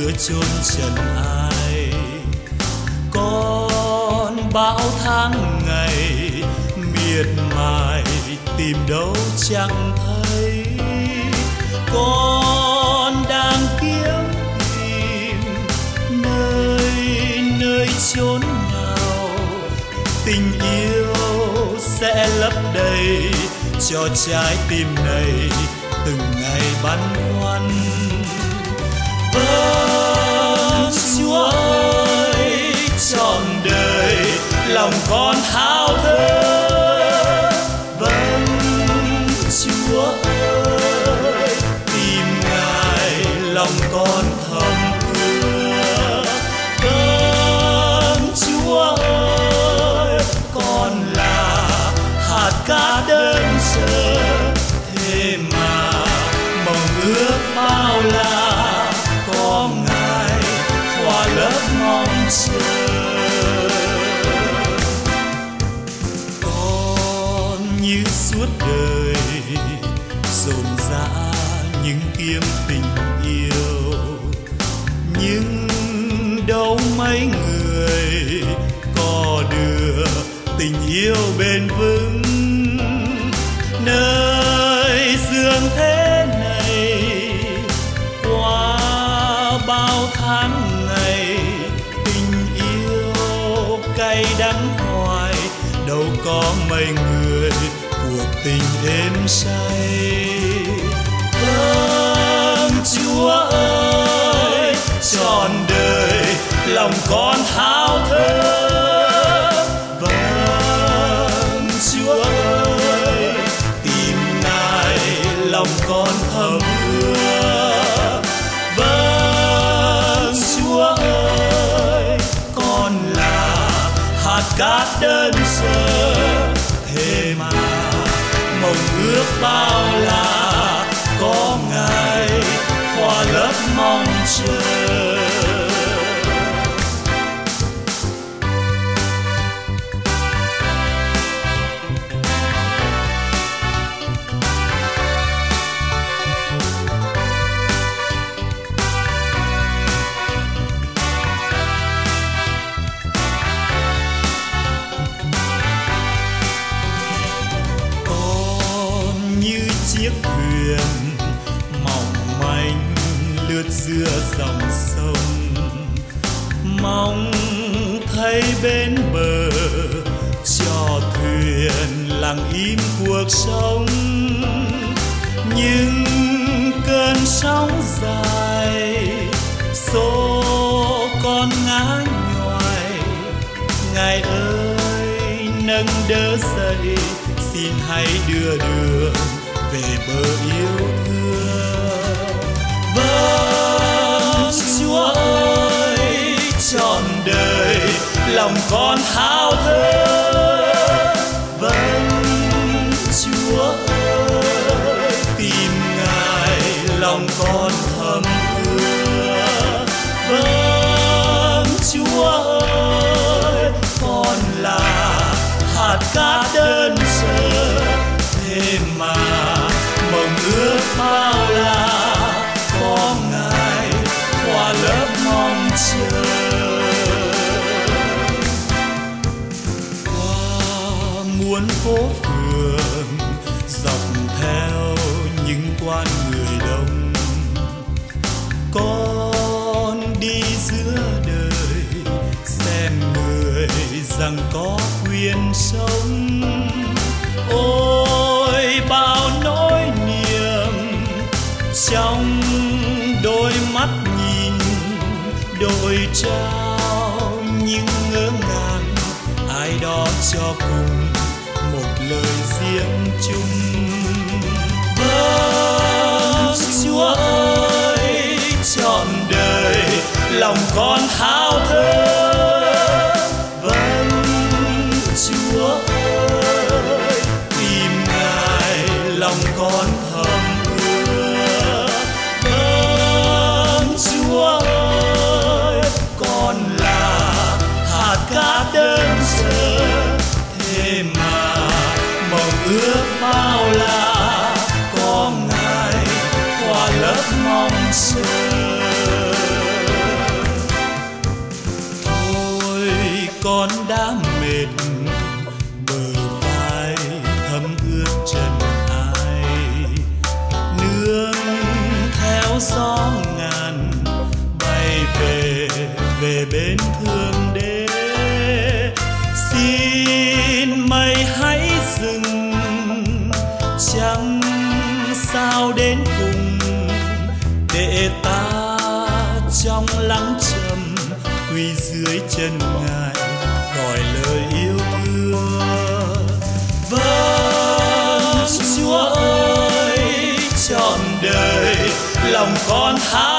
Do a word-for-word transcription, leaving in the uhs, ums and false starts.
giữa chốn trần ai. Con bão tháng ngày miệt mài tìm đâu chẳng thấy. Con đang kiếm tìm nơi nơi chốn nào tình yêu sẽ lấp đầy cho trái tim này từng ngày băn khoăn. Vâng Chúa ơi, trọn đời lòng con thao thức. Vâng Chúa ơi, tìm Ngài lòng con thầm ước. Vâng Chúa ơi, con là hạt cát đơn sơ, thế mà mong ước bao la có Ngài hòa lớp mong chờ. Con như suốt đời dồn dã những kiếm tình yêu, nhưng đâu mấy người có được tình yêu bền vững. Nơi dương thế này qua bao tháng ngày, tình yêu cay đắng hoài, đâu có mấy người cuộc tình êm say. Vâng Chúa ơi, trọn đời lòng con thao thức. Vâng Chúa ơi, tìm Ngài lòng con thầm ước. Vâng Chúa ơi, con là hạt cát đơn sơ, thế mà mong ước bao la có Ngài hòa lớp mong chờ. Chiếc thuyền mỏng manh lướt giữa dòng sông, mong thấy bên bờ cho thuyền lặng im cuộc sống. Nhưng cơn sóng dài xô con ngã nhoài. Ngài ơi nâng đỡ dậy, xin hãy đưa đường về bờ yêu thương. Vâng Chúa ơi, trọn đời lòng con thao thức. Vâng Chúa ơi, tìm Ngài lòng con thầm ước. Vâng Chúa ơi, con là hạt cát đơn sơ, thế mà mong ước bao la có Ngài hòa lớp mong chờ. Qua muôn phố phường dọc theo những quan người đông, con đi giữa đời xem người rằng có quyền sống. Ôi bao nỗi niềm trong đôi mắt nhìn, đôi trao những ngỡ ngàng, ai đó cho cùng một lời riêng chung. Vâng Chúa ơi, trọn đời lòng con thao thức. Vâng Chúa ơi, tìm Ngài lòng con thầm ước. Vâng Chúa ơi, con là hạt cát đơn sơ, thế mà mong ước bao la có Ngài hòa lớp mong chờ. con đã mệt, bờ vai thấm ướt chân ai, nương theo gió ngàn bay về về bên thương đế. Xin mây hãy dừng, chẳng sao đến cùng, để ta trong lắng trầm quỳ dưới chân ngài gọi lời yêu thương. Vâng Chúa ơi, trọn đời lòng con hát